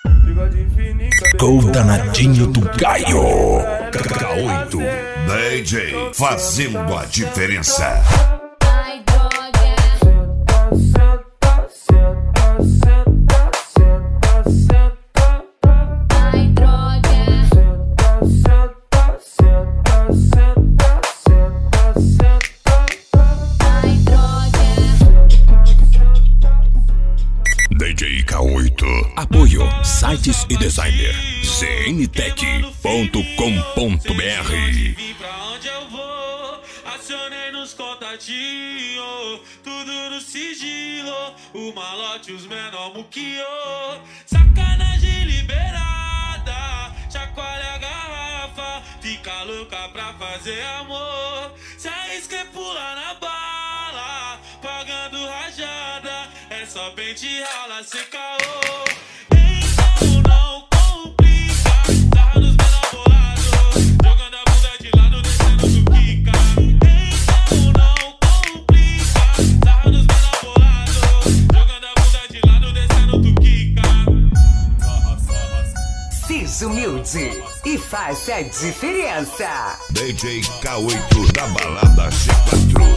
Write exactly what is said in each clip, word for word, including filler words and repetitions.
Gol danadinho do Gaio. K oito D J fazendo a diferença. D J K oito. Apoio sites e designer c n tech ponto com ponto b r. Vim pra onde eu vou, acionei nos contatinhos, tudo no sigilo, o malote, os menor muquio. Sacanagem liberada, chacoalha a garrafa, fica louca pra fazer amor. Se arrisca e pula na bala, pagando rajada, é só pente e rala sem caô. Então não complica, sarra nos menor bolado, jogando a bunda de lado, descendo do pica. Então não complica, sarra nos menor bolado, jogando a bunda de lado, descendo do pica. Seja humilde e faça a diferença. D J K oito da balada C quatro.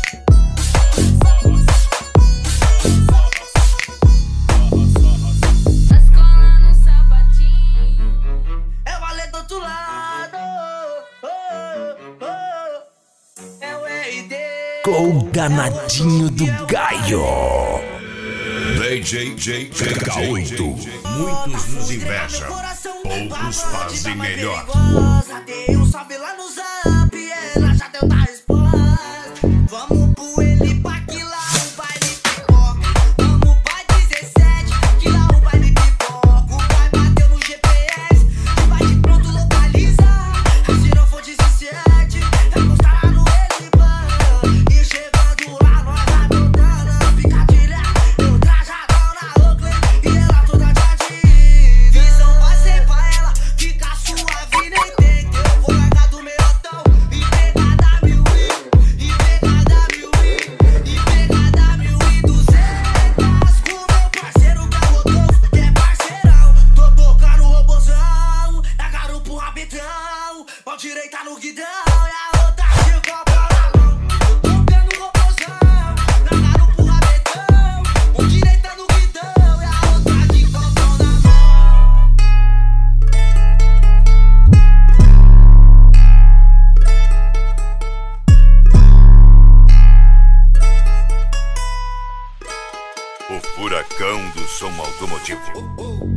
Gol danadinho do Gaio. D J J J K oito. Muitos nos invejam, poucos fazem melhor. Dei um salve lá no zap, ela já deu da resposta. Vamos pro ele pra que lá o baile pipoca. Vamos pra dezessete, que lá o baile pipoca. O pai bateu no G P S, e vai de pronto localizar. Se não for dezessete, é postar no ele ban. E chegando lá, nós adotando a picadilha. Eu trajadão na Oakley, e ela toda de Adidas. Visão passei pra ela, fica suave, nem tem. Eu vou largar do meiotão e pegar W I, e pegar W I, e pegar W I duzentas. Com meu parceiro que é Rodolfo, que é parceirão. Tô tocando o robozão, é garupa o rabetão. Mão direita no guidão e a outra de copa na mão. Tô tocando o robozão, na garupa o rabetão. Mão direita no guidão e a outra de copa na mão. O furacão do som automotivo.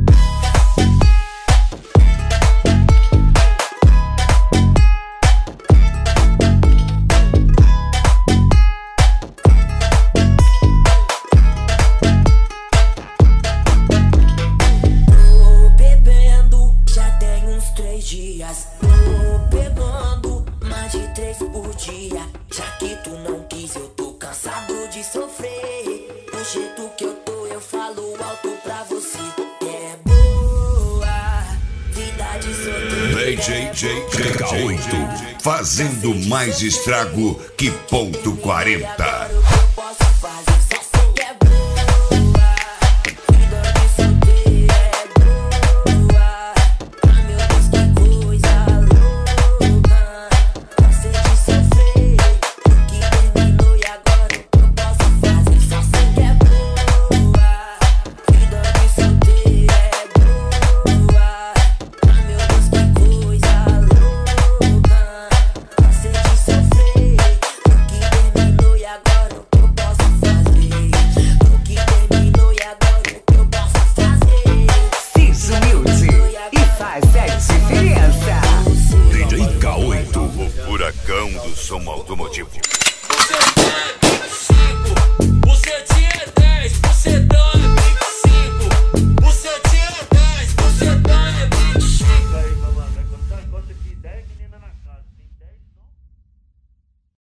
Tô bebendo, já tem uns três dias. Tô pegando mais de três por dia. Já que tu não quis, eu tô cansado de sofrer. Do jeito que eu tô, eu falo alto pra você. É boa, vida de solteiro. D J J J K oito fazendo mais estrago que ponto quarenta. O que eu posso fazer? Só sei que é boa, vida de solteiro é boa. Ah, meu Deus, que coisa louca. Cansei de sofrer, o que terminou e agora o que eu posso fazer? Só sei que é boa, vida de solteiro é boa. Ah, meu Deus, que coisa louca. Cansei de sofrer, o que terminou e agora o que eu posso fazer? O que terminou e agora o que eu posso fazer? Seja humilde e faça a diferença. D J K oito, o furacão do som automotivo.